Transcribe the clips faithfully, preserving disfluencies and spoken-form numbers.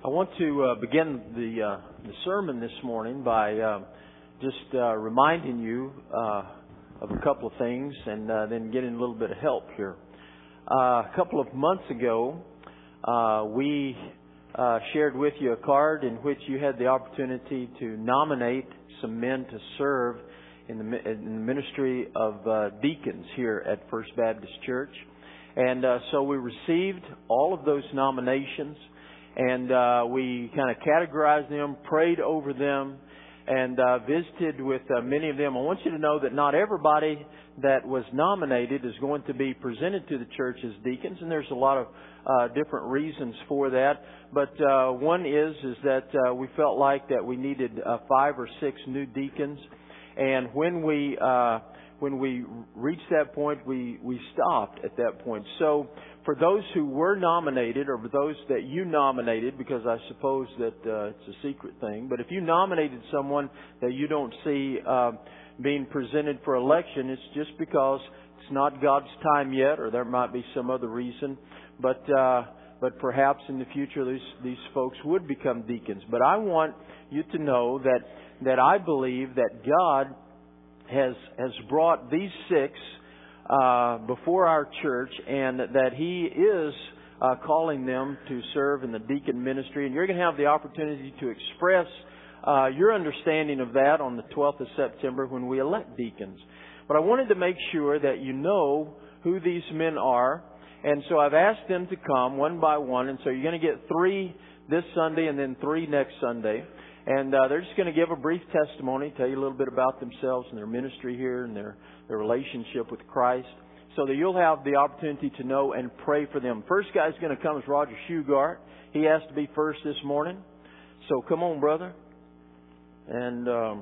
I want to uh, begin the, uh, the sermon this morning by uh, just uh, reminding you uh, of a couple of things and uh, then getting a little bit of help here. Uh, a couple of months ago, uh, we uh, shared with you a card in which you had the opportunity to nominate some men to serve in the, in the ministry of uh, deacons here at First Baptist Church. And uh, so we received all of those nominations. And uh, we kind of categorized them, prayed over them, and uh, visited with uh, many of them. I want you to know that not everybody that was nominated is going to be presented to the church as deacons, and there's a lot of uh, different reasons for that. But uh, one is is that uh, we felt like that we needed uh, five or six new deacons, and when we uh, when we reached that point, we we stopped at that point. So, for those who were nominated, or for those that you nominated, because I suppose that uh, it's a secret thing, but if you nominated someone that you don't see uh, being presented for election, it's just because it's not God's time yet, or there might be some other reason. But uh, but perhaps in the future these these folks would become deacons. But I want you to know that that I believe that God has has brought these six Uh, before our church, and that He is uh, calling them to serve in the deacon ministry. And you're going to have the opportunity to express uh, your understanding of that on the twelfth of September when we elect deacons. But I wanted to make sure that you know who these men are. And so I've asked them to come one by one. And so you're going to get three this Sunday and then three next Sunday. And uh, they're just going to give a brief testimony, tell you a little bit about themselves and their ministry here and their, their relationship with Christ, so that you'll have the opportunity to know and pray for them. First guy's going to come is Roger Shugart. He has to be first this morning. So come on, brother. And um,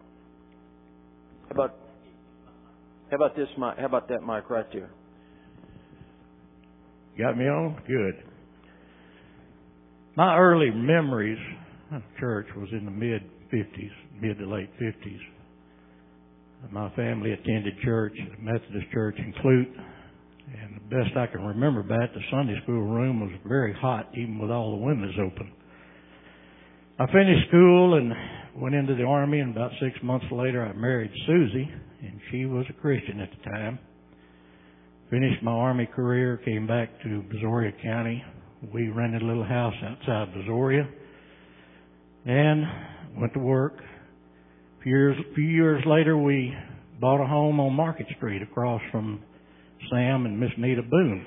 how about how about this mic? How about that mic right there? Got me on? Good. My early memories of church was in the mid-fifties, mid to late fifties. My family attended church, a Methodist church in Clute, and the best I can remember about it, the Sunday school room was very hot, even with all the windows open. I finished school and went into the Army, and about six months later I married Susie, and she was a Christian at the time. Finished my Army career, came back to Brazoria County. We rented a little house outside Brazoria and went to work. A few years, a few years later, we bought a home on Market Street across from Sam and Miss Nita Boone.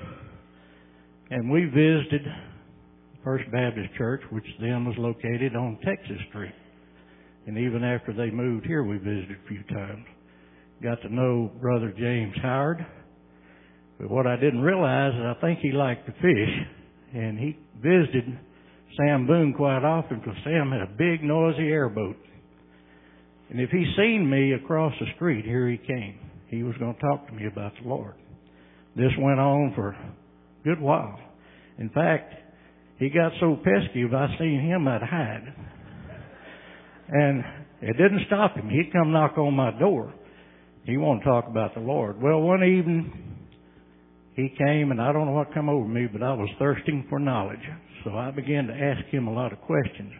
And we visited First Baptist Church, which then was located on Texas Street. And even after they moved here, we visited a few times. Got to know Brother James Howard. But what I didn't realize is I think he liked to fish, and he visited Sam Boone quite often because Sam had a big, noisy airboat. And if he seen me across the street, here he came. He was going to talk to me about the Lord. This went on for a good while. In fact, he got so pesky if I seen him, I'd hide. And it didn't stop him. He'd come knock on my door. He wanted to talk about the Lord. Well, one evening, he came, and I don't know what come over me, but I was thirsting for knowledge. So I began to ask him a lot of questions.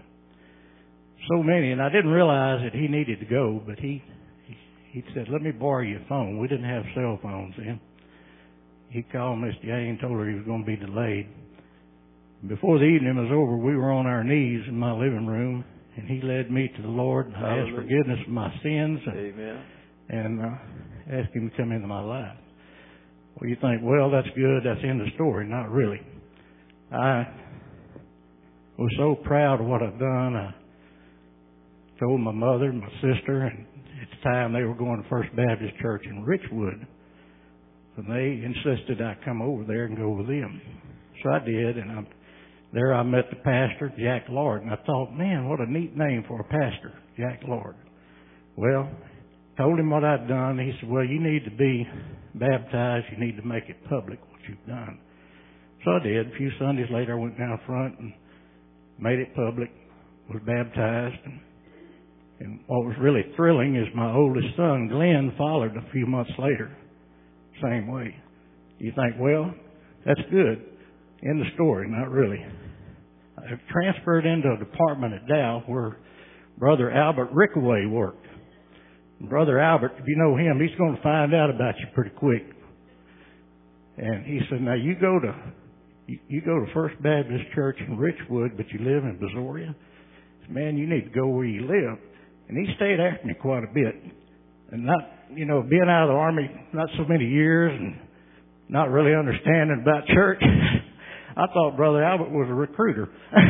So many, and I didn't realize that he needed to go, but he, he, he said, let me borrow your phone. We didn't have cell phones then. He called Miss Jane, told her he was going to be delayed. Before the evening was over, we were on our knees in my living room, and he led me to the Lord. I asked forgiveness of my sins. And, Amen. And uh, asked him to come into my life. Well, you think, well, that's good. That's the end of the story. Not really. I was so proud of what I've done. I told my mother and my sister, and at the time they were going to First Baptist Church in Richwood. And they insisted I come over there and go with them. So I did, and I, there I met the pastor, Jack Lord. And I thought, man, what a neat name for a pastor, Jack Lord. Well, told him what I'd done. He said, well, you need to be baptized. You need to make it public what you've done. So I did. A few Sundays later, I went down front and made it public, was baptized. And, and what was really thrilling is my oldest son, Glenn, followed a few months later, same way. You think, well, that's good. End of story. Not really. I transferred into a department at Dow where Brother Albert Rickaway worked. And Brother Albert, if you know him, he's going to find out about you pretty quick. And he said, now you go to you, you go to First Baptist Church in Richwood, but you live in Brazoria. Man, you need to go where you live. And he stayed after me quite a bit. And not, you know, being out of the Army not so many years and not really understanding about church, I thought Brother Albert was a recruiter.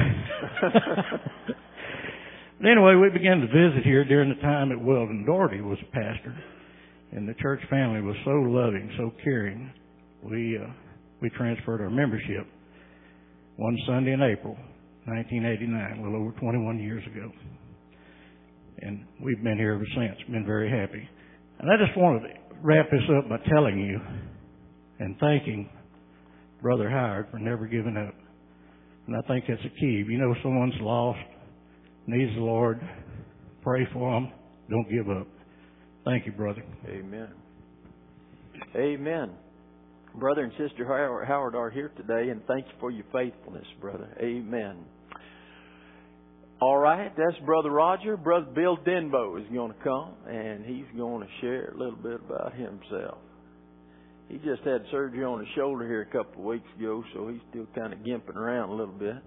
But anyway, we began to visit here during the time that Weldon Doherty was pastor. And the church family was so loving, so caring. We, uh, we transferred our membership one Sunday in April, nineteen eighty-nine, a little over twenty-one years ago. And we've been here ever since, been very happy. And I just wanted to wrap this up by telling you and thanking Brother Howard for never giving up. And I think that's a key. If you know someone's lost, needs the Lord, pray for them, don't give up. Thank you, brother. Amen. Amen. Brother and Sister Howard are here today, and thank you for your faithfulness, brother. Amen. All right, that's Brother Roger. Brother Bill Denbo is going to come, and he's going to share a little bit about himself. He just had surgery on his shoulder here a couple of weeks ago, so he's still kind of gimping around a little bit.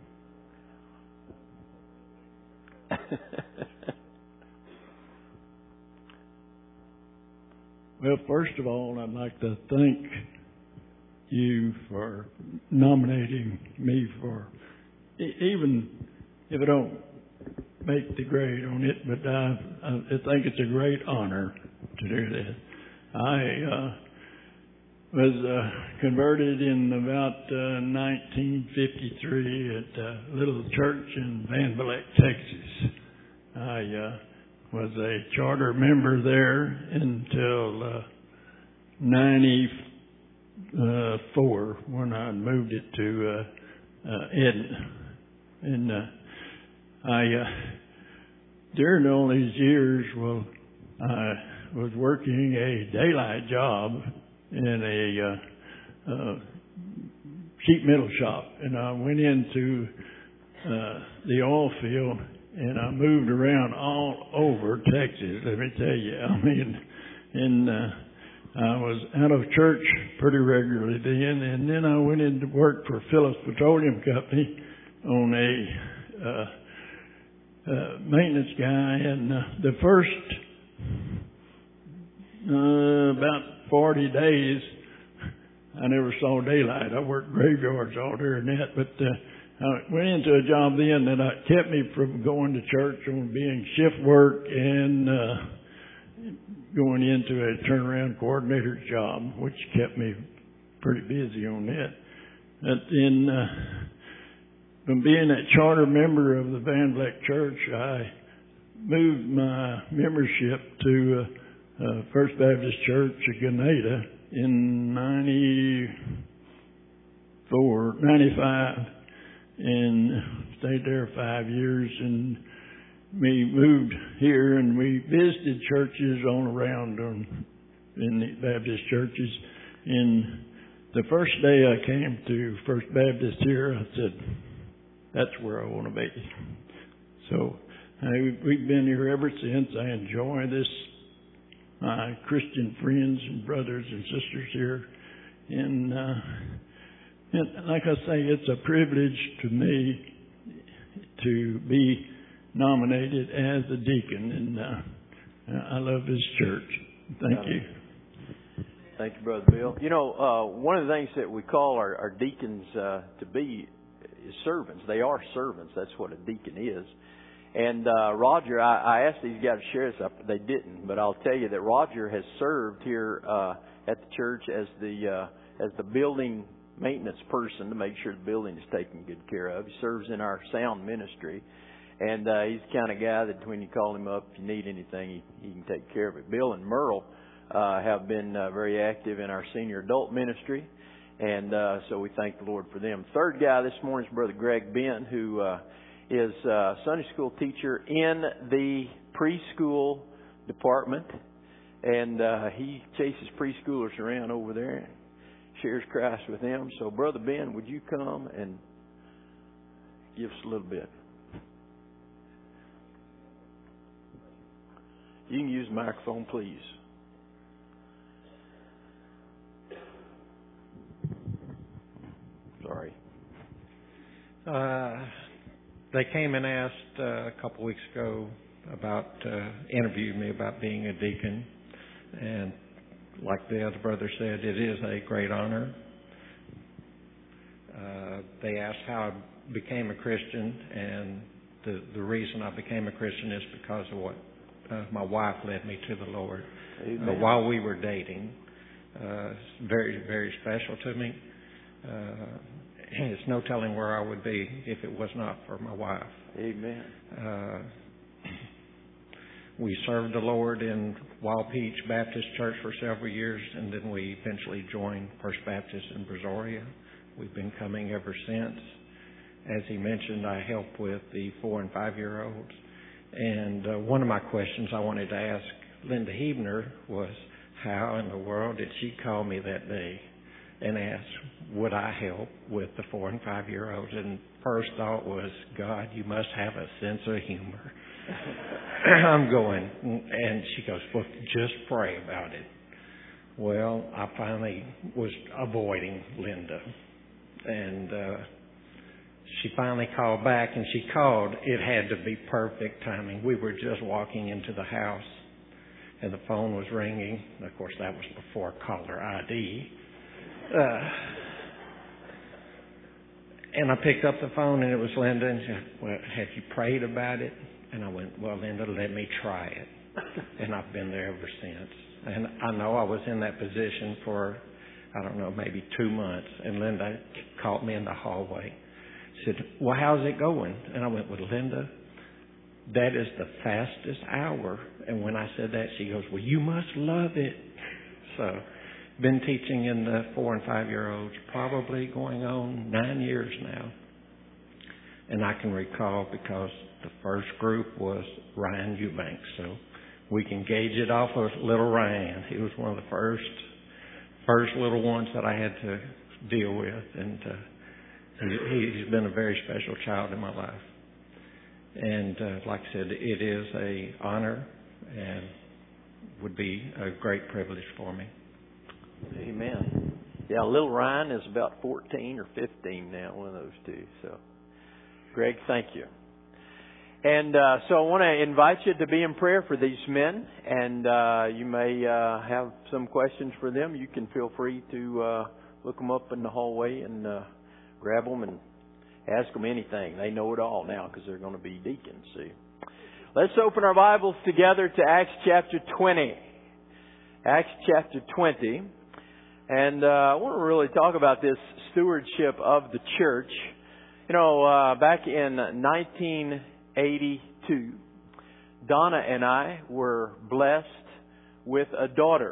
Well, first of all, I'd like to thank you for nominating me for, even if I don't make the grade on it, but I, I think it's a great honor to do this. I uh, was uh, converted in about uh, nineteen fifty-three at a little church in Van Vleck, Texas. I uh, was a charter member there until uh, ninety-four when I moved it to uh, uh, Eden. And uh, I, uh, during all these years, well, I was working a daylight job in a uh, uh, sheet metal shop, and I went into uh, the oil field, and I moved around all over Texas. Let me tell you, I mean, and uh, I was out of church pretty regularly then, and then I went into work for Phillips Petroleum Company on a uh, uh, maintenance guy, and uh, the first uh, about forty days, I never saw daylight. I worked graveyards all during that, but uh, I went into a job then that uh, kept me from going to church on being shift work and uh, going into a turnaround coordinator job, which kept me pretty busy on that. But then, uh, from being a charter member of the Van Vleck Church, I moved my membership to uh, uh, First Baptist Church of Grenada in ninety-four, ninety-five, and stayed there five years. And we moved here, and we visited churches all around on, in the Baptist churches. And the first day I came to First Baptist here, I said, that's where I want to be. So I, we've been here ever since. I enjoy this, my Christian friends and brothers and sisters here. And, uh, and like I say, it's a privilege to me to be nominated as a deacon. And uh, I love this church. Thank you. Thank you, Brother Bill. You know, uh, one of the things that we call our, our deacons uh, to be is servants. They are servants. That's what a deacon is. And uh, Roger, I, I asked these guys to share this. They didn't, but I'll tell you that Roger has served here uh, at the church as the uh, as the building maintenance person to make sure the building is taken good care of. He serves in our sound ministry, and uh, he's the kind of guy that when you call him up, if you need anything, he, he can take care of it. Bill and Merle uh, have been uh, very active in our senior adult ministry. And uh, so we thank the Lord for them. Third guy this morning is Brother Greg Ben, who uh, is a Sunday school teacher in the preschool department. And uh, he chases preschoolers around over there and shares Christ with them. So, Brother Ben, would you come and give us a little bit. You can use the microphone, please. Sorry. Uh, they came and asked uh, a couple weeks ago about, uh, interviewed me about being a deacon. And like the other brother said, it is a great honor. Uh, they asked how I became a Christian, and the, the reason I became a Christian is because of what uh, my wife led me to the Lord. Uh, while we were dating. Uh, it's very, very special to me. Uh, it's no telling where I would be if it was not for my wife. Amen. Uh, we served the Lord in Wild Peach Baptist Church for several years, and then we eventually joined First Baptist in Brazoria. We've been coming ever since. As he mentioned, I help with the four and five-year-olds. And uh, one of my questions I wanted to ask Linda Hebner was, how in the world did she call me that day and ask, would I help with the four and five-year-olds? And first thought was, God, you must have a sense of humor. I'm going. And she goes, well, just pray about it. Well, I finally was avoiding Linda. And uh, she finally called back, and she called. It had to be perfect timing. We were just walking into the house, and the phone was ringing. Of course, that was before caller I D. Uh, and I picked up the phone, and it was Linda, and she said, well, have you prayed about it? And I went, well, Linda, let me try it. And I've been there ever since. And I know I was in that position for, I don't know, maybe two months. And Linda caught me in the hallway. She said, well, how's it going? And I went, well, Linda, that is the fastest hour. And when I said that, she goes, well, you must love it. So, been teaching in the four and five-year-olds probably going on nine years now. And I can recall because the first group was Ryan Eubanks. So we can gauge it off of little Ryan. He was one of the first first little ones that I had to deal with. And uh, he, he's been a very special child in my life. And uh, like I said, it is a honor and would be a great privilege for me. Amen. Yeah, little Ryan is about fourteen or fifteen now, one of those two. So, Greg, thank you. And uh, so I want to invite you to be in prayer for these men, and uh, you may uh, have some questions for them. You can feel free to uh, look them up in the hallway and uh, grab them and ask them anything. They know it all now because they're going to be deacons, see. Let's open our Bibles together to Acts chapter twenty. Acts chapter twenty. And uh, I want to really talk about this stewardship of the church. You know, uh, back in nineteen eighty-two, Donna and I were blessed with a daughter.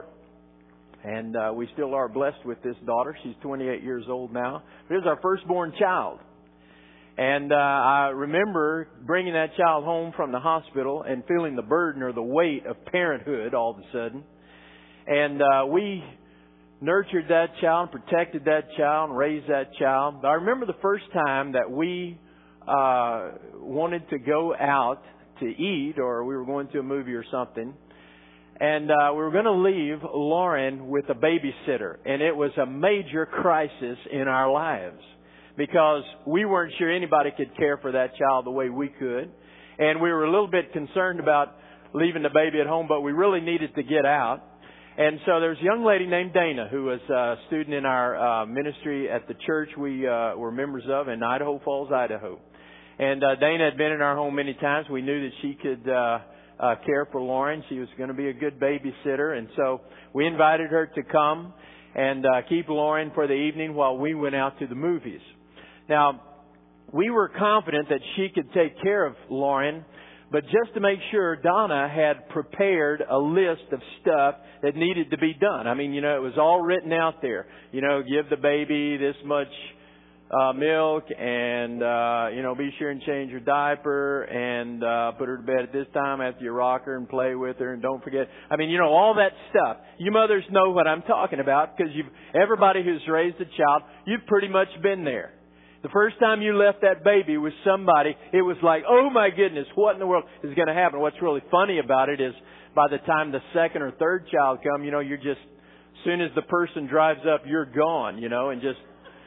And uh, we still are blessed with this daughter. She's twenty-eight years old now. It was our firstborn child. And uh, I remember bringing that child home from the hospital and feeling the burden or the weight of parenthood all of a sudden. And uh, we nurtured that child, protected that child, and raised that child. But I remember the first time that we uh, wanted to go out to eat, or we were going to a movie or something. And uh, we were going to leave Lauren with a babysitter. And it was a major crisis in our lives, because we weren't sure anybody could care for that child the way we could. And we were a little bit concerned about leaving the baby at home, but we really needed to get out. And so there's a young lady named Dana who was a student in our uh, ministry at the church we uh, were members of in Idaho Falls, Idaho. And uh, Dana had been in our home many times. We knew that she could uh, uh, care for Lauren. She was going to be a good babysitter. And so we invited her to come and uh, keep Lauren for the evening while we went out to the movies. Now, we were confident that she could take care of Lauren, but just to make sure, Donna had prepared a list of stuff that needed to be done. I mean, you know, it was all written out there. You know, give the baby this much uh, milk and, uh, you know, be sure and change her diaper and uh, put her to bed at this time after you rock her and play with her, and don't forget. I mean, you know, all that stuff. You mothers know what I'm talking about, because you've everybody who's raised a child, you've pretty much been there. The first time you left that baby with somebody, it was like, oh my goodness, what in the world is going to happen? What's really funny about it is by the time the second or third child come, you know, you're just, as soon as the person drives up, you're gone, you know, and just,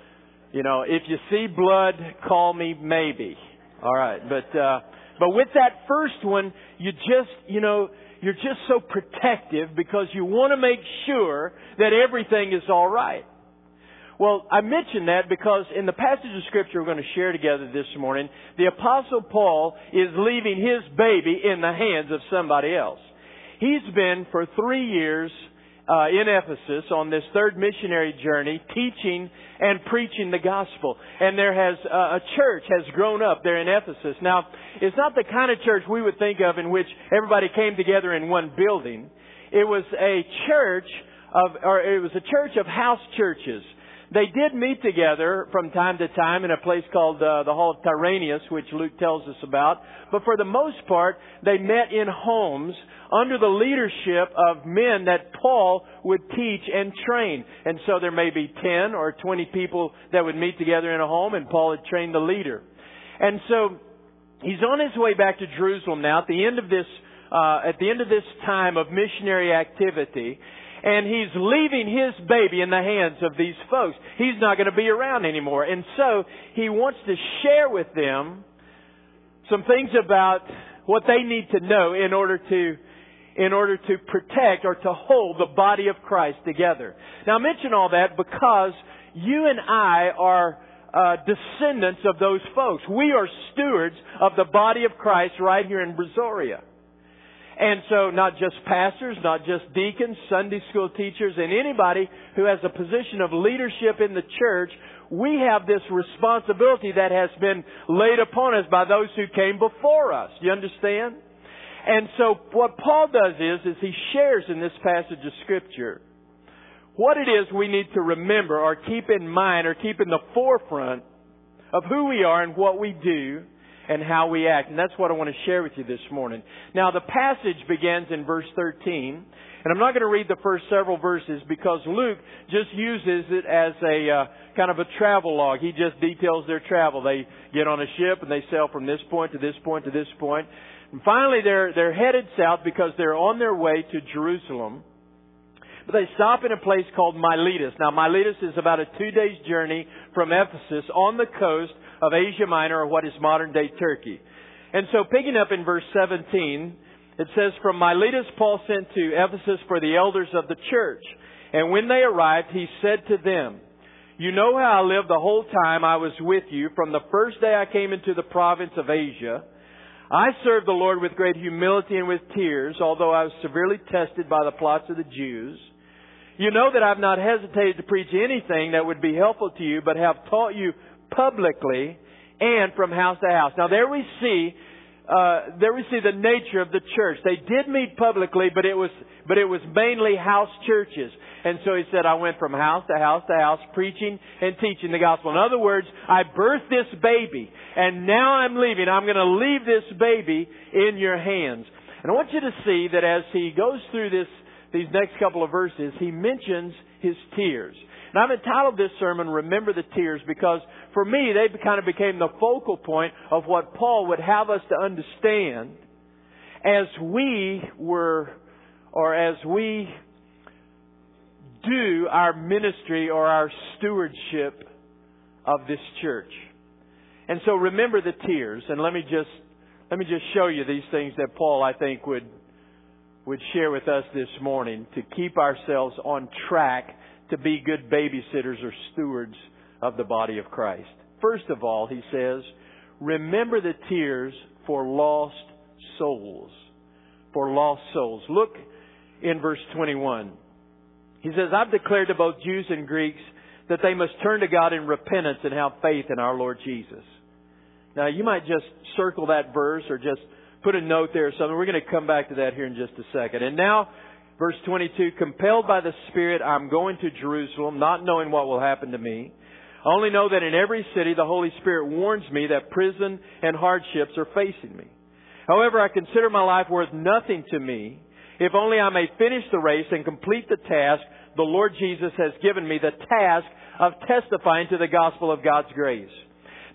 you know, if you see blood, call me maybe. All right. But, uh, but with that first one, you just, you know, you're just so protective because you want to make sure that everything is all right. Well, I mention that because in the passage of Scripture we're going to share together this morning, the Apostle Paul is leaving his baby in the hands of somebody else. He's been for three years uh, in Ephesus on this third missionary journey, teaching and preaching the gospel. And there has uh, a church has grown up there in Ephesus. Now, it's not the kind of church we would think of in which everybody came together in one building. It was a church of, or it was a church of house churches. They did meet together from time to time in a place called uh, the Hall of Tyrannus, which Luke tells us about. But for the most part, they met in homes under the leadership of men that Paul would teach and train. And so there may be ten or twenty people that would meet together in a home, and Paul had trained the leader. And so he's on his way back to Jerusalem now at the end of this, uh, at the end of this time of missionary activity. And he's leaving his baby in the hands of these folks. He's not going to be around anymore. And so he wants to share with them some things about what they need to know in order to in order to protect or to hold the body of Christ together. Now I mention all that because you and I are uh, descendants of those folks. We are stewards of the body of Christ right here in Brazoria. And so not just pastors, not just deacons, Sunday school teachers, and anybody who has a position of leadership in the church, we have this responsibility that has been laid upon us by those who came before us. Do you understand? And so what Paul does is, is he shares in this passage of Scripture what it is we need to remember or keep in mind or keep in the forefront of who we are and what we do and how we act. And that's what I want to share with you this morning. Now, the passage begins in verse thirteen. And I'm not going to read the first several verses because Luke just uses it as a uh, kind of a travel log. He just details their travel. They get on a ship and they sail from this point to this point to this point. And finally, they're, they're headed south because they're on their way to Jerusalem. But they stop in a place called Miletus. Now, Miletus is about a two days journey from Ephesus on the coast of Asia Minor, or what is modern-day Turkey. And so, picking up in verse seventeen, it says, From Miletus Paul sent to Ephesus for the elders of the church. And when they arrived, he said to them, You know how I lived the whole time I was with you, from the first day I came into the province of Asia. I served the Lord with great humility and with tears, although I was severely tested by the plots of the Jews. You know that I have not hesitated to preach anything that would be helpful to you, but have taught you publicly and from house to house. Now there we see, uh, there we see the nature of the church. They did meet publicly, but it was, but it was mainly house churches. And so he said, I went from house to house to house, preaching and teaching the gospel. In other words, I birthed this baby, and now I'm leaving. I'm going to leave this baby in your hands. And I want you to see that as he goes through this, these next couple of verses, he mentions his tears. And I've entitled this sermon, Remember the Tears, because for me, they kind of became the focal point of what Paul would have us to understand as we were, or as we do our ministry or our stewardship of this church. And so remember the tears. And let me just, let me just show you these things that Paul, I think, would, would share with us this morning to keep ourselves on track to be good babysitters or stewards of the body of Christ. First of all, he says, remember the tears for lost souls. For lost souls. Look in verse twenty-one. He says, I've declared to both Jews and Greeks that they must turn to God in repentance and have faith in our Lord Jesus. Now, you might just circle that verse or just put a note there or something. We're going to come back to that here in just a second. And now, verse twenty-two, compelled by the Spirit, I'm going to Jerusalem, not knowing what will happen to me. I only know that in every city the Holy Spirit warns me that prison and hardships are facing me. However, I consider my life worth nothing to me, if only I may finish the race and complete the task the Lord Jesus has given me, the task of testifying to the gospel of God's grace.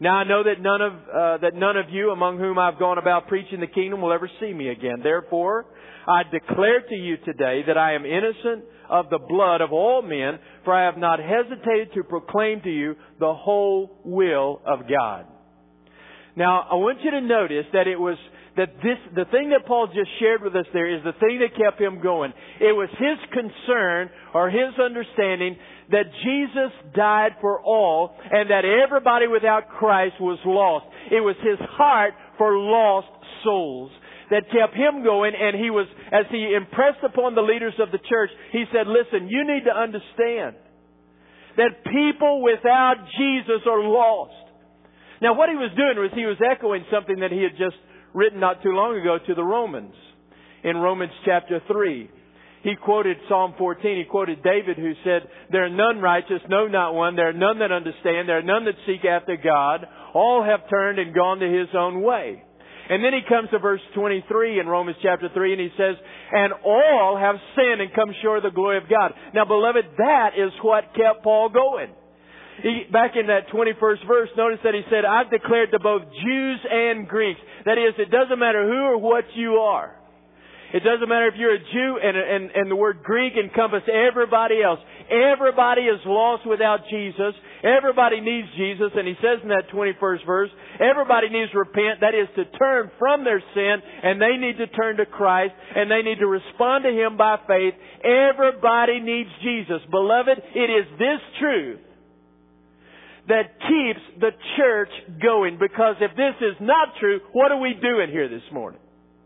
Now I know that none of uh, that none of you among whom I've gone about preaching the kingdom will ever see me again. Therefore, I declare to you today that I am innocent of the blood of all men, for I have not hesitated to proclaim to you the whole will of God. Now, I want you to notice that it was that this the thing that Paul just shared with us there is the thing that kept him going. It was his concern or his understanding that Jesus died for all and that everybody without Christ was lost. It was his heart for lost souls that kept him going, and he was, as he impressed upon the leaders of the church, he said, listen, you need to understand that people without Jesus are lost. Now what he was doing was he was echoing something that he had just written not too long ago to the Romans. In Romans chapter three. He quoted Psalm fourteen. He quoted David, who said, there are none righteous, no, not one. There are none that understand. There are none that seek after God. All have turned and gone to his own way. And then he comes to verse twenty-three in Romans chapter three, and he says, and all have sinned and come short of the glory of God. Now, beloved, that is what kept Paul going. He, back in that twenty-first verse, notice that he said, I've declared to both Jews and Greeks. That is, it doesn't matter who or what you are. It doesn't matter if you're a Jew, and, and, and the word Greek encompasses everybody else. Everybody is lost without Jesus. Everybody needs Jesus. And he says in that twenty-first verse, everybody needs to repent. That is to turn from their sin, and they need to turn to Christ, and they need to respond to Him by faith. Everybody needs Jesus. Beloved, it is this truth that keeps the church going. Because if this is not true, what are we doing here this morning?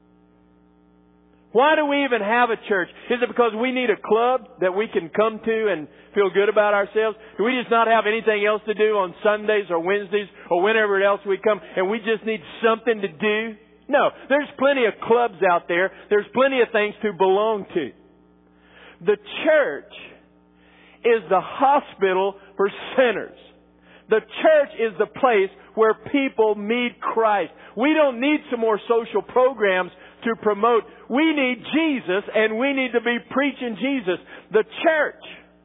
Why do we even have a church? Is it because we need a club that we can come to and feel good about ourselves? Do we just not have anything else to do on Sundays or Wednesdays or whenever else we come, and we just need something to do? No, there's plenty of clubs out there. There's plenty of things to belong to. The church is the hospital for sinners. The church is the place where people meet Christ. We don't need some more social programs to promote. We need Jesus, and we need to be preaching Jesus. The church,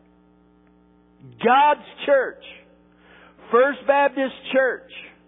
God's church, First Baptist Church,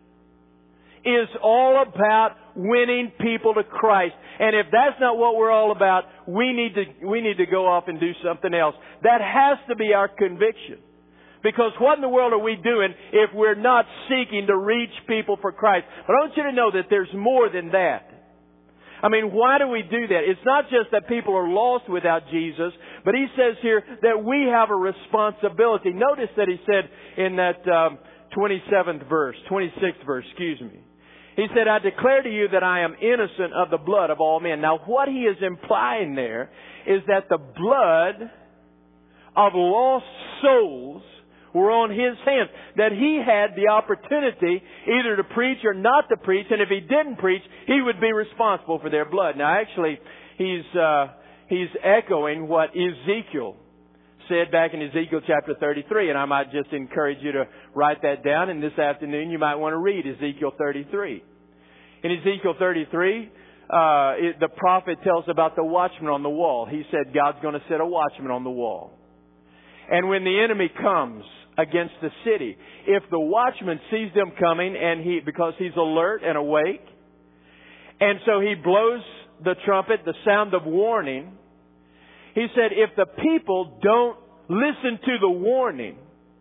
is all about winning people to Christ. And if that's not what we're all about, we need to we need to go off and do something else. That has to be our conviction. Because what in the world are we doing if we're not seeking to reach people for Christ? But I want you to know that there's more than that. I mean, why do we do that? It's not just that people are lost without Jesus, but he says here that we have a responsibility. Notice that he said in that um, twenty-seventh verse, twenty-sixth verse, excuse me. He said, I declare to you that I am innocent of the blood of all men. Now, what he is implying there is that the blood of lost souls were on his hands. That he had the opportunity either to preach or not to preach. And if he didn't preach, he would be responsible for their blood. Now actually, he's, uh, he's echoing what Ezekiel said back in Ezekiel chapter thirty-three. And I might just encourage you to write that down. And this afternoon you might want to read Ezekiel thirty-three. In Ezekiel thirty-three, uh, it, the prophet tells about the watchman on the wall. He said God's going to set a watchman on the wall. And when the enemy comes against the city, if the watchman sees them coming, and he, because he's alert and awake, and so he blows the trumpet, the sound of warning, he said, if the people don't listen to the warning,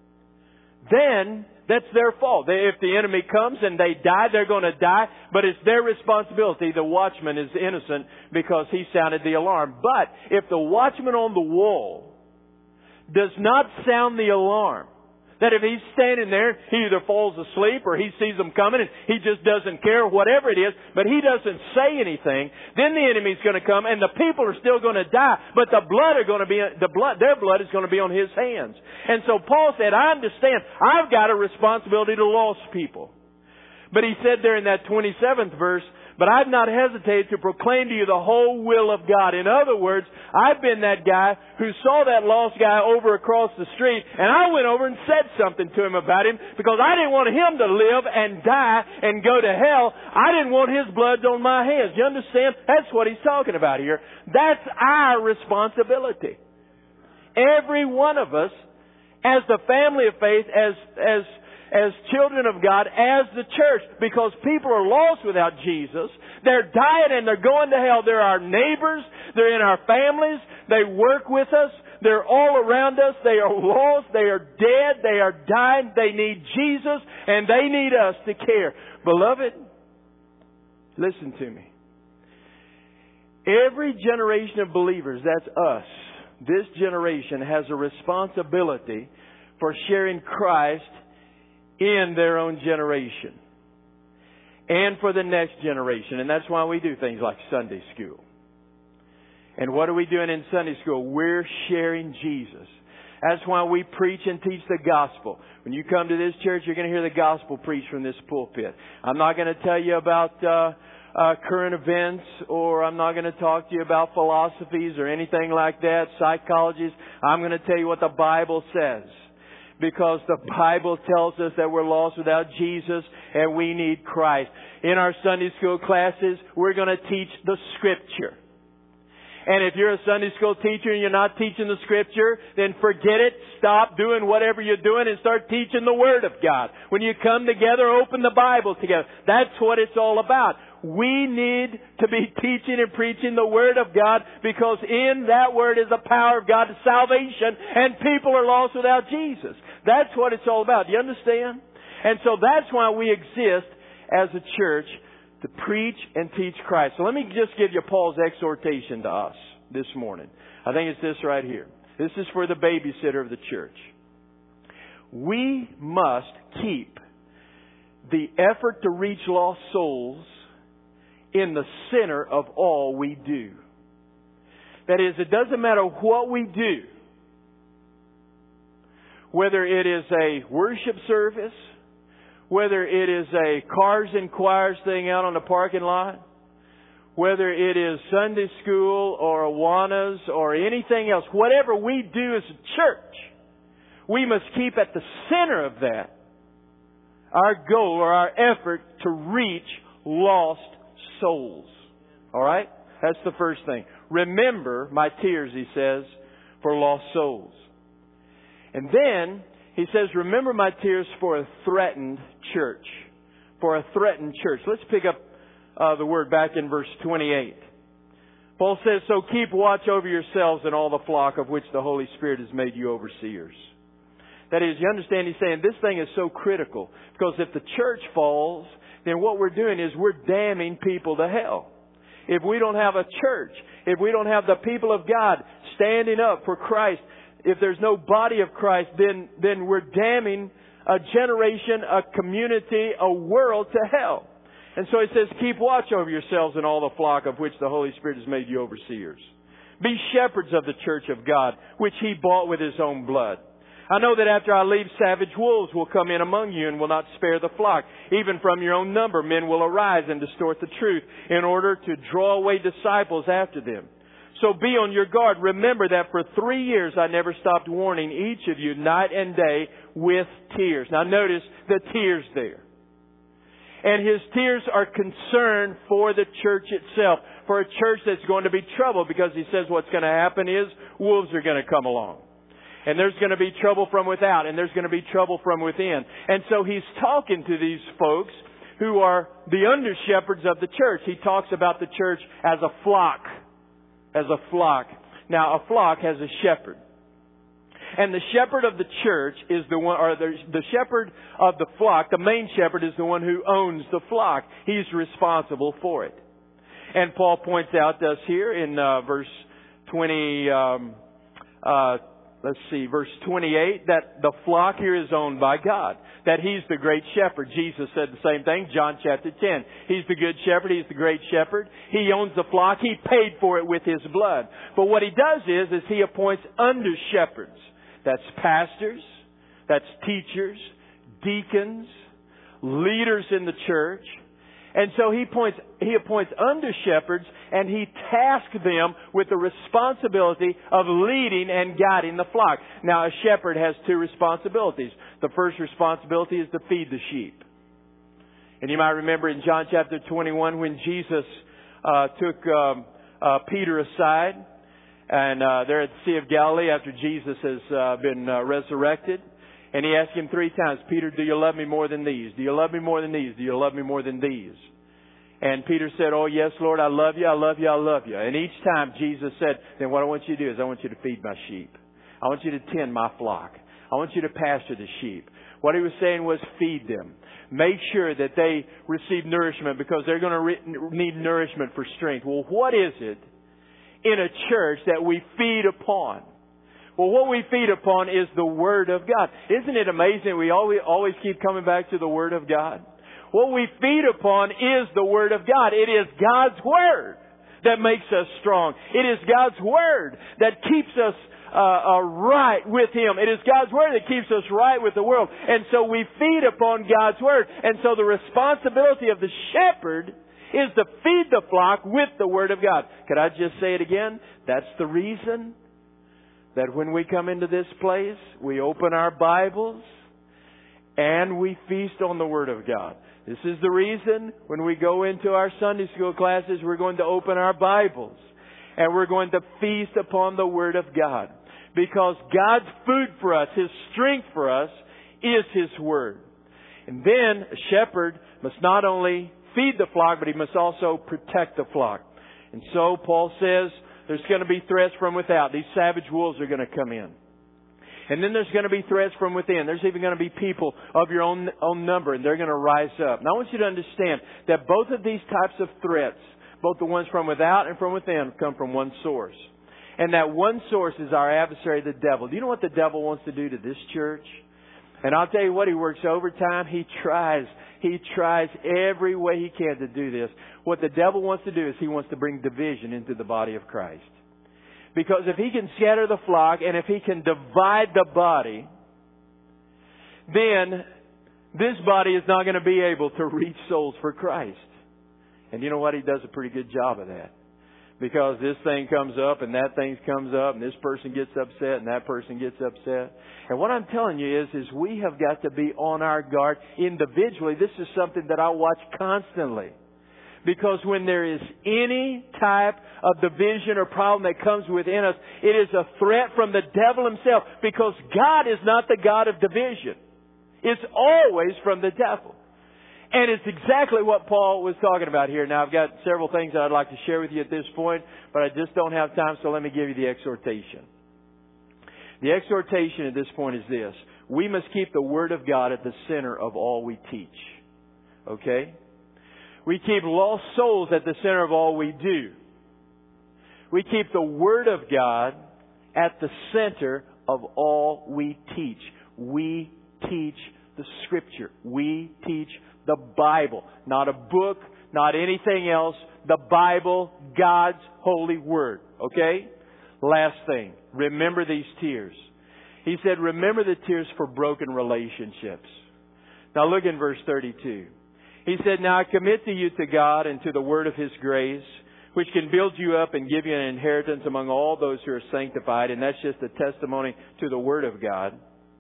then that's their fault. They, if the enemy comes and they die, they're going to die, but it's their responsibility. The watchman is innocent because he sounded the alarm. But if the watchman on the wall does not sound the alarm, that if he's standing there, he either falls asleep or he sees them coming and he just doesn't care, whatever it is, but he doesn't say anything, then the enemy's going to come and the people are still going to die, but the blood are going to be, the blood, their blood is going to be on his hands. And so Paul said, I understand, I've got a responsibility to lost people. But he said there in that twenty-seventh verse, but I've not hesitated to proclaim to you the whole will of God. In other words, I've been that guy who saw that lost guy over across the street, and I went over and said something to him about him because I didn't want him to live and die and go to hell. I didn't want his blood on my hands. You understand? That's what he's talking about here. That's our responsibility. Every one of us, as the family of faith, as as as children of God, as the church, because people are lost without Jesus. They're dying and they're going to hell. They're our neighbors. They're in our families. They work with us. They're all around us. They are lost. They are dead. They are dying. They need Jesus and they need us to care. Beloved, listen to me. Every generation of believers, that's us, this generation has a responsibility for sharing Christ in their own generation and for the next generation. And that's why we do things like Sunday school. And what are we doing in Sunday school? We're sharing Jesus. That's why we preach and teach the gospel. When you come to this church, you're going to hear the gospel preached from this pulpit. I'm not going to tell you about uh, uh, current events, or I'm not going to talk to you about philosophies or anything like that, psychologies. I'm going to tell you what the Bible says. Because the Bible tells us that we're lost without Jesus and we need Christ. In our Sunday school classes, we're going to teach the Scripture. And if you're a Sunday school teacher and you're not teaching the Scripture, then forget it. Stop doing whatever you're doing and start teaching the Word of God. When you come together, open the Bible together. That's what it's all about. We need to be teaching and preaching the Word of God, because in that Word is the power of God to salvation, and people are lost without Jesus. That's what it's all about. Do you understand? And so that's why we exist as a church, to preach and teach Christ. So let me just give you Paul's exhortation to us this morning. I think it's this right here. This is for the babysitter of the church. We must keep the effort to reach lost souls in the center of all we do. That is, it doesn't matter what we do. Whether it is a worship service, whether it is a cars and choirs thing out on the parking lot, whether it is Sunday school or Awanas or anything else, whatever we do as a church, we must keep at the center of that our goal or our effort to reach lost souls. All right? That's the first thing. Remember my tears, he says, for lost souls. And then he says, remember my tears for a threatened church. For a threatened church. Let's pick up uh, the word back in verse twenty-eight. Paul says, so keep watch over yourselves and all the flock of which the Holy Spirit has made you overseers. That is, you understand, he's saying this thing is so critical. Because if the church falls, then what we're doing is we're damning people to hell. If we don't have a church, if we don't have the people of God standing up for Christ, if there's no body of Christ, then, then we're damning a generation, a community, a world to hell. And so he says, keep watch over yourselves and all the flock of which the Holy Spirit has made you overseers. Be shepherds of the church of God, which He bought with His own blood. I know that after I leave, savage wolves will come in among you and will not spare the flock. Even from your own number, men will arise and distort the truth in order to draw away disciples after them. So be on your guard. Remember that for three years I never stopped warning each of you night and day with tears. Now notice the tears there. And his tears are concern for the church itself. For a church that's going to be troubled, because he says what's going to happen is wolves are going to come along. And there's going to be trouble from without, and there's going to be trouble from within. And so he's talking to these folks who are the under shepherds of the church. He talks about the church as a flock. As a flock. Now, a flock has a shepherd. And the shepherd of the church is the one, or the, the shepherd of the flock, the main shepherd is the one who owns the flock. He's responsible for it. And Paul points out to us here in uh, verse twenty, um, uh, let's see, verse twenty-eight, that the flock here is owned by God. That He's the great shepherd. Jesus said the same thing, John chapter ten. He's the good shepherd. He's the great shepherd. He owns the flock. He paid for it with His blood. But what He does is, is He appoints under shepherds. That's pastors. That's teachers, deacons, leaders in the church. And so he appoints, he appoints under shepherds, and he tasks them with the responsibility of leading and guiding the flock. Now, a shepherd has two responsibilities. The first responsibility is to feed the sheep. And you might remember in John chapter twenty-one when Jesus uh, took um, uh, Peter aside, and uh, they're at the Sea of Galilee after Jesus has uh, been uh, resurrected. And he asked him three times, Peter, do you love me more than these? Do you love me more than these? Do you love me more than these? And Peter said, oh, yes, Lord, I love you, I love you, I love you. And each time Jesus said, then what I want you to do is I want you to feed my sheep. I want you to tend my flock. I want you to pasture the sheep. What he was saying was feed them. Make sure that they receive nourishment because they're going to re- need nourishment for strength. Well, what is it in a church that we feed upon? Well, what we feed upon is the Word of God. Isn't it amazing we always, always keep coming back to the Word of God? What we feed upon is the Word of God. It is God's Word that makes us strong. It is God's Word that keeps us Uh, uh, right with Him. It is God's Word that keeps us right with the world. And so we feed upon God's Word. And so the responsibility of the shepherd is to feed the flock with the Word of God. Could I just say it again? That's the reason that when we come into this place, we open our Bibles and we feast on the Word of God. This is the reason when we go into our Sunday school classes, we're going to open our Bibles and we're going to feast upon the Word of God. Because God's food for us, His strength for us, is His Word. And then a shepherd must not only feed the flock, but he must also protect the flock. And so Paul says there's going to be threats from without. These savage wolves are going to come in. And then there's going to be threats from within. There's even going to be people of your own, own number, and they're going to rise up. Now I want you to understand that both of these types of threats, both the ones from without and from within, come from one source. And that one source is our adversary, the devil. Do you know what the devil wants to do to this church? And I'll tell you what, he works overtime. He tries. He tries every way he can to do this. What the devil wants to do is he wants to bring division into the body of Christ. Because if he can scatter the flock and if he can divide the body, then this body is not going to be able to reach souls for Christ. And you know what? He does a pretty good job of that. Because this thing comes up and that thing comes up and this person gets upset and that person gets upset. And what I'm telling you is, is we have got to be on our guard individually. This is something that I watch constantly. Because when there is any type of division or problem that comes within us, it is a threat from the devil himself. Because God is not the God of division. It's always from the devil. And it's exactly what Paul was talking about here. Now, I've got several things that I'd like to share with you at this point, but I just don't have time, so let me give you the exhortation. The exhortation at this point is this. We must keep the Word of God at the center of all we teach. Okay? We keep lost souls at the center of all we do. We keep the Word of God at the center of all we teach. We teach the Scripture. We teach the Bible. Not a book, not anything else. The Bible, God's holy Word. Okay? Last thing. Remember these tears. He said, remember the tears for broken relationships. Now look in verse thirty-two. He said, now I commit to you to God and to the word of His grace, which can build you up and give you an inheritance among all those who are sanctified. And that's just a testimony to the Word of God.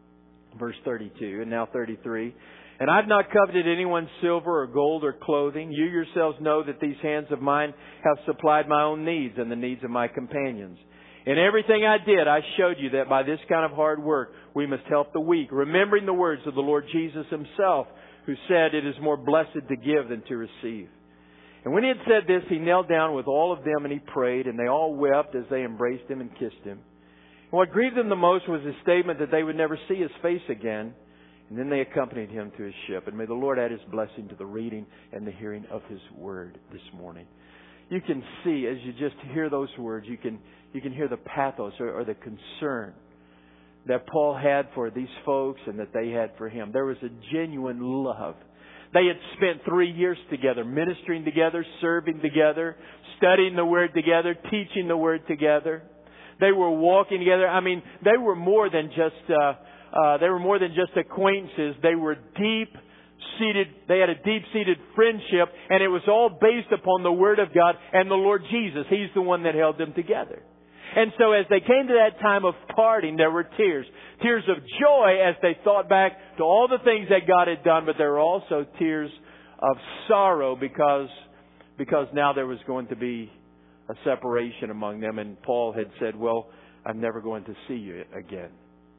Verse thirty-two and now thirty-three. And I've not coveted anyone's silver or gold or clothing. You yourselves know that these hands of mine have supplied my own needs and the needs of my companions. In everything I did, I showed you that by this kind of hard work, we must help the weak, remembering the words of the Lord Jesus Himself, who said, it is more blessed to give than to receive. And when He had said this, He knelt down with all of them and He prayed, and they all wept as they embraced Him and kissed Him. And what grieved them the most was His statement that they would never see His face again. And then they accompanied Him to His ship. And may the Lord add His blessing to the reading and the hearing of His Word this morning. You can see, as you just hear those words, you can you can hear the pathos or, or the concern that Paul had for these folks and that they had for him. There was a genuine love. They had spent three years together, ministering together, serving together, studying the Word together, teaching the Word together. They were walking together. I mean, they were more than just uh, uh, they were more than just acquaintances. They were deep-seated. They had a deep-seated friendship, and it was all based upon the Word of God and the Lord Jesus. He's the one that held them together. And so as they came to that time of parting, there were tears. Tears of joy as they thought back to all the things that God had done, but there were also tears of sorrow because, because now there was going to be a separation among them. And Paul had said, well, I'm never going to see you again.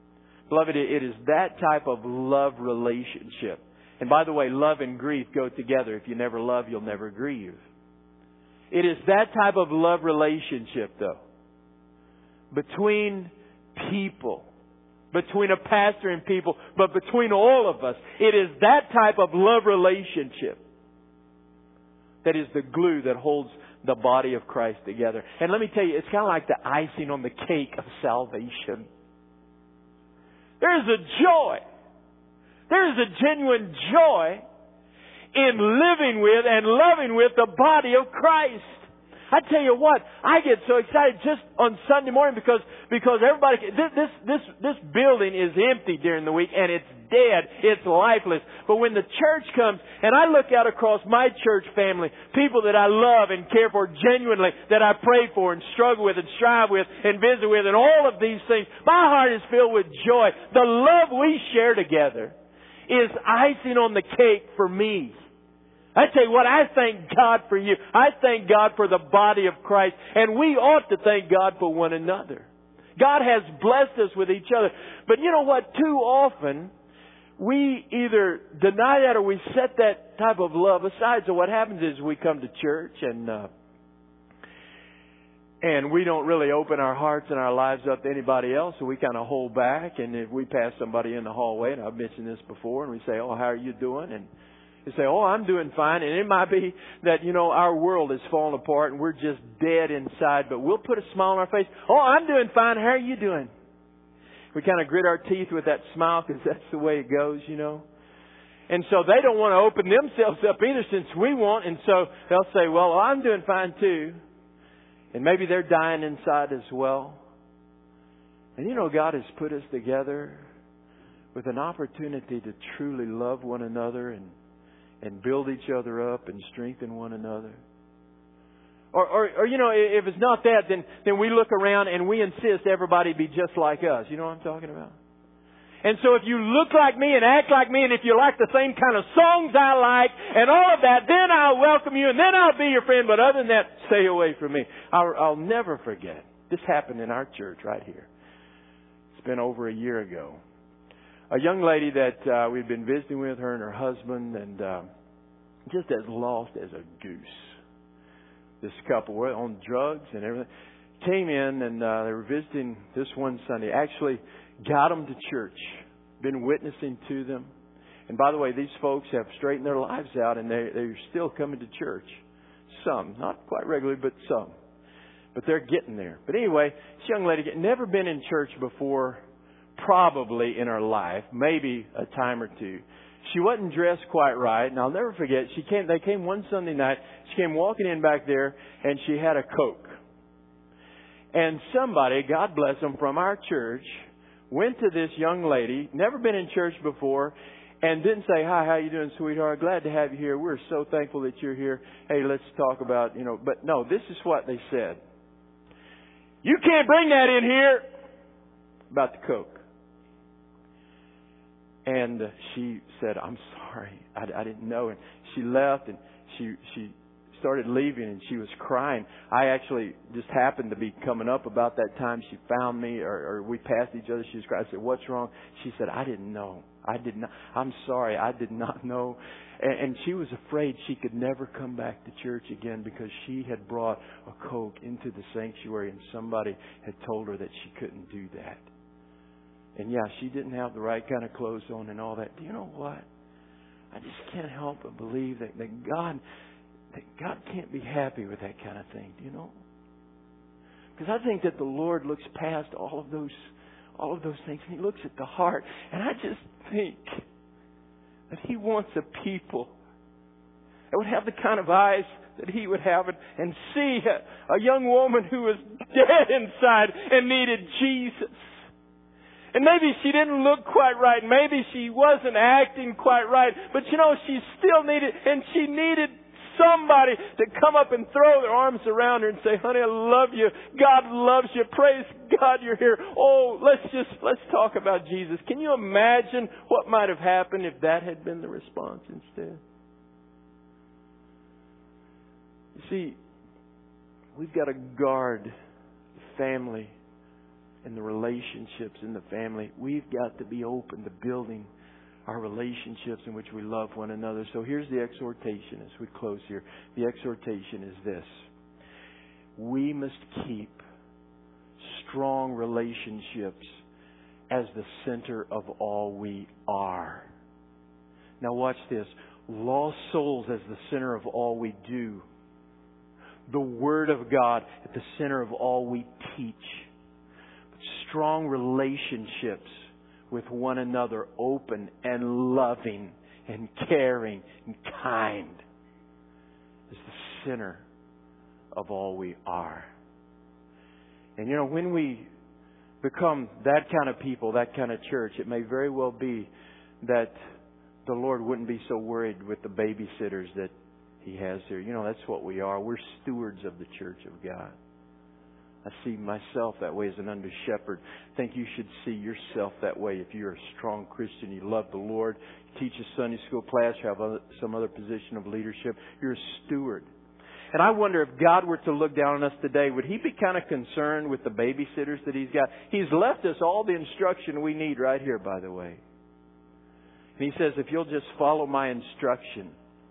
Beloved, it is that type of love relationship. And by the way, love and grief go together. If you never love, you'll never grieve. It is that type of love relationship, though, between people, between a pastor and people, but between all of us. It is that type of love relationship that is the glue that holds the body of Christ together. And let me tell you, it's kind of like the icing on the cake of salvation. There is a joy. There is a genuine joy in living with and loving with the body of Christ. I tell you what, I get so excited just on Sunday morning because because everybody this this this this building is empty during the week and it's dead, it's lifeless. But when the church comes and I look out across my church family, people that I love and care for genuinely, that I pray for and struggle with and strive with and visit with and all of these things, my heart is filled with joy. The love we share together is icing on the cake for me. I tell you what, I thank God for you. I thank God for the body of Christ. And we ought to thank God for one another. God has blessed us with each other. But you know what? Too often, we either deny that or we set that type of love aside. So what happens is we come to church and uh, and we don't really open our hearts and our lives up to anybody else. So we kind of hold back. And if we pass somebody in the hallway, and I've mentioned this before, and we say, "Oh, how are you doing?" And you say, "Oh, I'm doing fine." And it might be that, you know, our world is falling apart and we're just dead inside. But we'll put a smile on our face. "Oh, I'm doing fine. How are you doing?" We kind of grit our teeth with that smile because that's the way it goes, you know. And so they don't want to open themselves up either since we won't. And so they'll say, "Well, I'm doing fine too." And maybe they're dying inside as well. And you know, God has put us together with an opportunity to truly love one another and and build each other up and strengthen one another. Or, or, or you know, if it's not that, then, then we look around and we insist everybody be just like us. You know what I'm talking about? And so if you look like me and act like me, and if you like the same kind of songs I like and all of that, then I'll welcome you and then I'll be your friend. But other than that, stay away from me. I'll, I'll never forget. This happened in our church right here. It's been over a year ago. A young lady that uh, we'd been visiting with, her and her husband, and uh, just as lost as a goose. This couple were on drugs and everything. Came in and uh, they were visiting this one Sunday. Actually got them to church. Been witnessing to them. And by the way, these folks have straightened their lives out and they, they're still coming to church. Some. Not quite regularly, but some. But they're getting there. But anyway, this young lady had never been in church before, probably in her life. Maybe a time or two. She wasn't dressed quite right, and I'll never forget, she came, they came one Sunday night, she came walking in back there, and she had a Coke. And somebody, God bless them, from our church, went to this young lady, never been in church before, and didn't say, "Hi, how you doing, sweetheart? Glad to have you here. We're so thankful that you're here. Hey, let's talk about, you know," but no, this is what they said. "You can't bring that in here," about the Coke. And she said, "I'm sorry, I, I didn't know." And she left, and she she started leaving, and she was crying. I actually just happened to be coming up about that time. She found me, or, or we passed each other. She was crying. I said, "What's wrong?" She said, "I didn't know. I did not. I'm sorry, I did not know." And, and she was afraid she could never come back to church again because she had brought a Coke into the sanctuary, and somebody had told her that she couldn't do that. And yeah, she didn't have the right kind of clothes on and all that. Do you know what? I just can't help but believe that, that God that God can't be happy with that kind of thing. Do you know? Because I think that the Lord looks past all of those all of those things, and He looks at the heart. And I just think that He wants a people that would have the kind of eyes that He would have and, and see a, a young woman who was dead inside and needed Jesus. And maybe she didn't look quite right. Maybe she wasn't acting quite right. But you know, she still needed, and she needed somebody to come up and throw their arms around her and say, "Honey, I love you. God loves you. Praise God you're here. Oh, let's just, let's talk about Jesus." Can you imagine what might have happened if that had been the response instead? You see, we've got to guard the family and the relationships in the family. We've got to be open to building our relationships in which we love one another. So here's the exhortation as we close here. The exhortation is this. We must keep strong relationships as the center of all we are. Now watch this. Lost souls as the center of all we do. The Word of God at the center of all we teach. But strong relationships with one another, open and loving and caring and kind, is the center of all we are. And you know, when we become that kind of people, that kind of church, it may very well be that the Lord wouldn't be so worried with the babysitters that He has here. You know, that's what we are. We're stewards of the church of God. I see myself that way as an under shepherd. I think you should see yourself that way if you're a strong Christian. You love the Lord. You teach a Sunday school class. You have other, some other position of leadership. You're a steward. And I wonder if God were to look down on us today, would He be kind of concerned with the babysitters that He's got? He's left us all the instruction we need right here, by the way. And He says, if you'll just follow my instruction,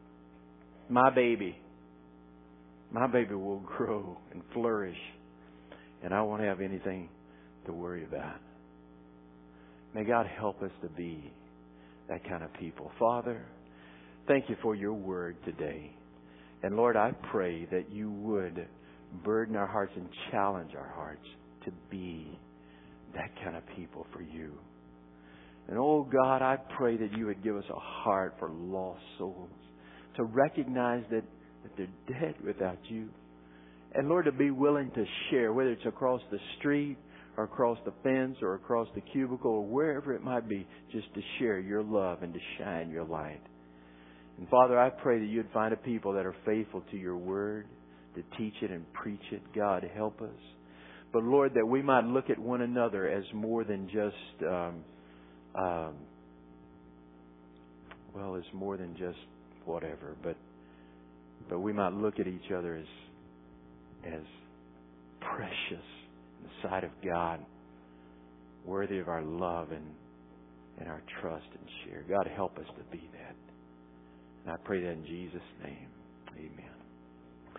my baby, my baby will grow and flourish. And I won't have anything to worry about. May God help us to be that kind of people. Father, thank You for Your Word today. And Lord, I pray that You would burden our hearts and challenge our hearts to be that kind of people for You. And oh God, I pray that You would give us a heart for lost souls, to recognize that, that they're dead without You. And Lord, to be willing to share, whether it's across the street or across the fence or across the cubicle or wherever it might be, just to share Your love and to shine Your light. And Father, I pray that You'd find a people that are faithful to Your Word, to teach it and preach it. God, help us. But Lord, that we might look at one another as more than just, um, um, well, as more than just whatever, but but we might look at each other as as precious in the sight of God, worthy of our love and, and our trust and share. God, help us to be that. And I pray that in Jesus' name. Amen.